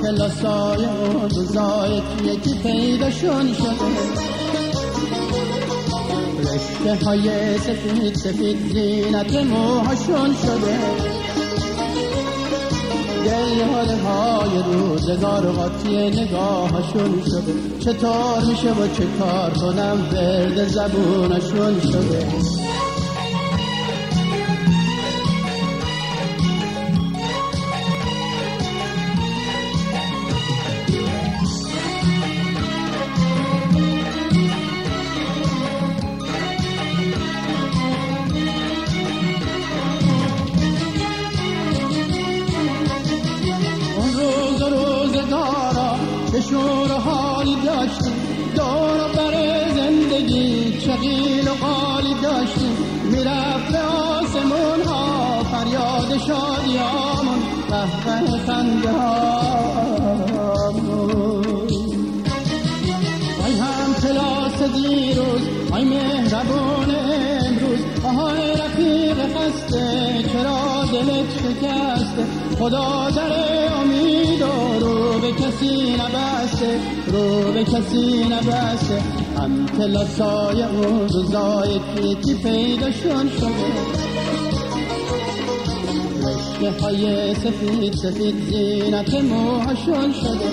کلاسای اون روزای یکی پیداشون شده، رشته های سفید سفید زینت موهاشون شده، دلهاله های روزگار قاطی نگاهشون شده. چطور میشه و چه کار کنم ورد زبونشون شده. به شور و حالی داشتیم، دور و بر زندگی چغیل و قالی داشتیم، میرفت به آسمون ها فریاد شادی آمون، قهقه خنده هامون. وای هم کلاس دیروز، وای مهربون امروز، آهای رفیق خسته چرا دلت شکسته، خدا در امید و رو به کسی نبسته، رو به کسی نبسته. هم کلاسای اون روزای یکی پیداشون شده، رشته های سفید سفید زینت موهاشون شده،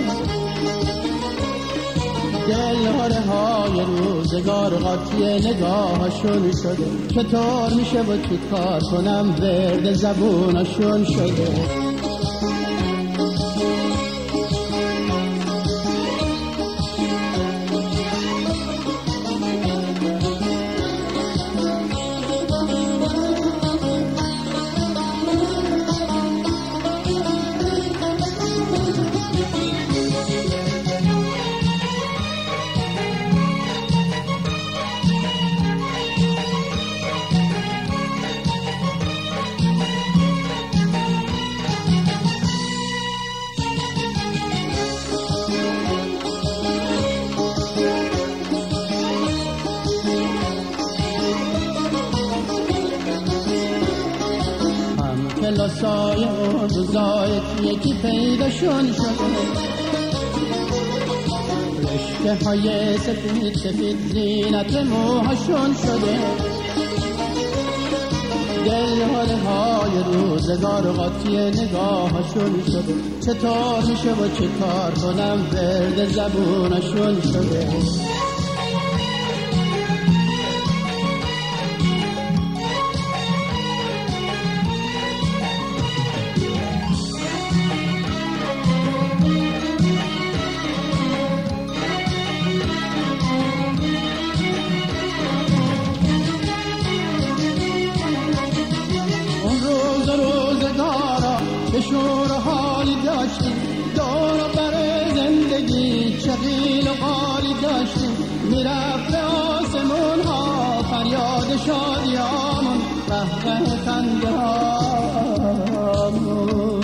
دلهاره های روزگار قاطی نگاهشون شده. چطور میشه و چی کار کنم ورد زبونشون شده. کلاسای اون روزای یکی پیداشون شده، رشته های سفید سفید زینت موهاشون شده، دلهاله های روزگار قاطی نگاهشون شده. چطور میشه و چه کار کنم ورد زبونشون شده. به شور و حالی داشتیم، دور و بر زندگی چغیل و قالی داشتیم، میرفت به آسمون ها فریاد شادی آمون، قهقه خنده هامون.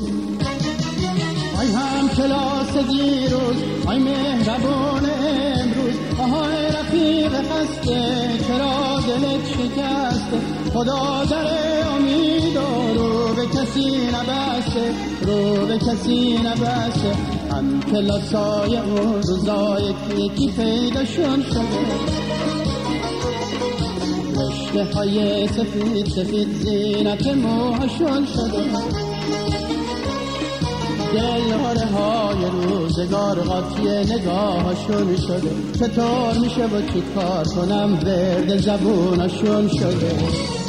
وای هم کلاس دیروز، وای مهربون امروز، آهای رفیق خسته چرا دلت شکسته، خدا در امید و رو به کسی نبسته، رو به کسی نبسته. هم کلاسای اون روزای یکی پیداشون شده، رشته های سفید سفید زینت موهاشون شده، دلهاره های روزگار قاطی نگاهشون شده. چطور میشه و چی کار کنم ورد زبونشون شده.